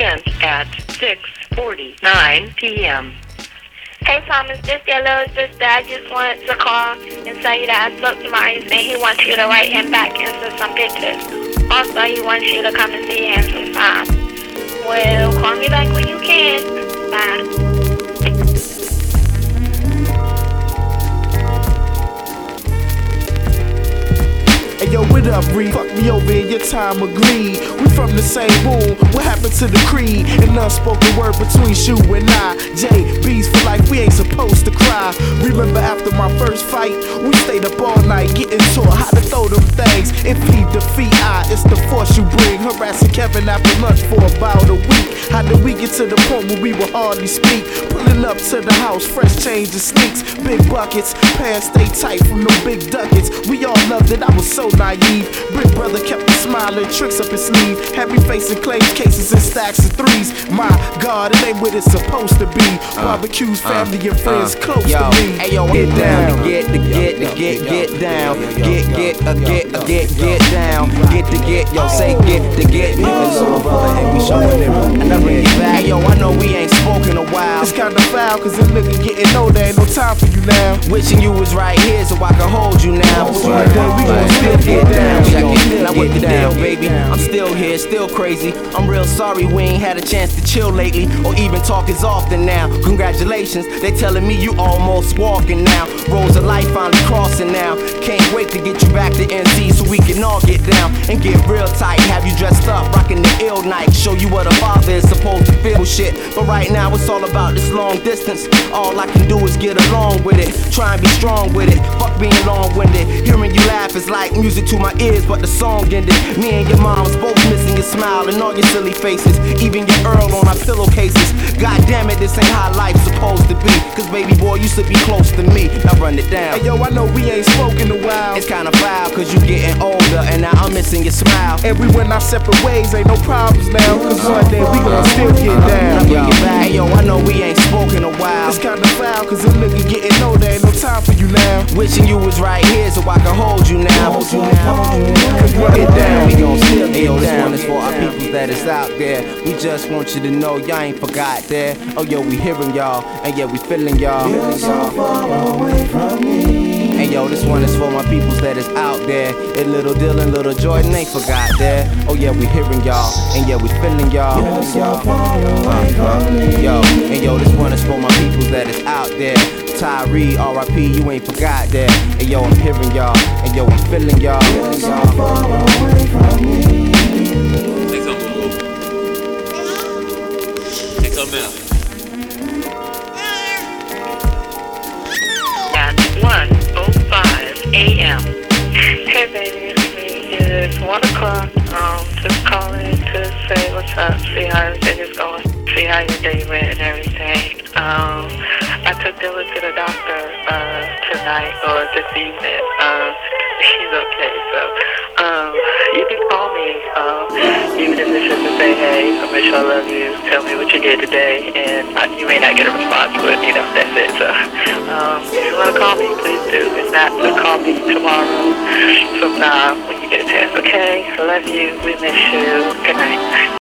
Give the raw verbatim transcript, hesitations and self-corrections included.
sent at six forty-nine p m Hey Thomas, this your little sister. I just wanted to call and tell you that I spoke to Marius and he wants you to write him back and send some pictures. Also, he wants you to come and see him sometime. Well, call me back when you can. Bye. Hey yo, what up, Reed? Fuck me over in your time agreed. We from the same room. What happened to the creed? An unspoken word between you and I. J B's for life, we ain't supposed to cry. Remember after my first fight, we stayed up all night getting taught how to throw them things. If he defeat I, it's the force you bring. Harassing Kevin after lunch for about a week. How did we get to the point where we would hardly speak? Pulling up to the house, fresh change of sneaks. Big buckets, pants stay tight from them big ducats. We all loved it, I was so naive. Brick brother kept me smiling, tricks up his sleeve. Had me facing claims cases and stacks of threes. My God, it ain't what it's supposed to be. Barbecues, family and friends close yo, to me. Hey yo, get down, to get, to get, to get, get down, get, get, uh, get, uh, get, get down, get to get, yo, say get to get. It's all brother, and we showing it. And I bring it back. Hey yo, I know we ain't spoken a while. It's kinda foul, cause this nigga getting older, ain't no time for you now. Wishing you was right here so I can hold you now. But one day we gon' still get down. Check it. Now what the deal, baby? I'm still here, still crazy. I'm real sorry we ain't had a chance to chill lately, or even talk as often now. Congratulations, they telling me you almost walking now. Roads of life finally crossing now. Can't wait to get you back to N C so we can all get down and get real tight. Have you dressed up, rocking the ill night, show you what a father is supposed to feel. Shit, but right now it's all about this long distance. All I can do is get along with it, try and be strong with it. Fuck being long-winded. Hearing you laugh is like music to my ears, but the song ended. Me and your mom's both missing your smile and all your silly faces, even your Earl on our pillowcases. God damn it, this ain't how life's supposed to be. Cause baby boy used to be close to me. Now run it down. Hey yo, I know we ain't spoken a while. It's kinda foul cause you getting older and now I'm missing your smile. And we went our separate ways, ain't no problems now. Cause one day we gon' still get down. Yo, hey yo, I know we ain't spoken a while. It's kinda foul cause this nigga getting older, ain't no time for you now. Wishing you was right here so I can hold you now. Hold you now. Cause run it down. We gon' still get down. This one is for our people that is out there. We just want you to know y'all ain't forgot there. Oh yo, we hearing y'all, and yeah, we feeling y'all. You're so far away from me. And yo, this one is for my peoples that is out there. And little Dylan, little Jordan ain't forgot there. Oh yeah, we hearing y'all, and yeah, we feeling y'all. You're so far away from me. Yo, and yo, this one is for my peoples that is out there. Tyree, R I P, you ain't forgot that. And yo, I'm hearing y'all, and yo, I'm feeling y'all. You're so far away from me. Take something. Take something else. At one oh five a m Hey baby, it's one o'clock. Um, just calling to say what's up, see how everything is going, see how your day went and everything. Um, I took Dylan to the doctor uh, tonight or this evening. Um, he's okay, so um, you can call me, um, even if it's just to say, hey, I wish I love you, tell me what you did today, and uh, you may not get a response, but you know, that's it. So um, if you want to call me, please do. If not, so call me tomorrow sometime when you get a chance, okay? I love you, we miss you, good night.